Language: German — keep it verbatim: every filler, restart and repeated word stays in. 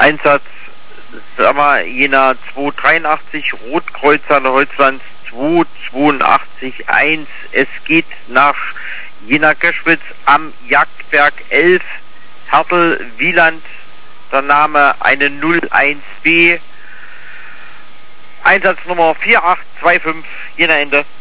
Einsatz, sag mal, Jena zwei dreiundachtzig, Rotkreuzer Holzland zwei zweiundachtzig eins. Es geht nach Jena Göschwitz am Jagdberg elf, Hertel Wieland, der Name eine null eins B. Einsatznummer vier acht zwei fünf, Jena Ende.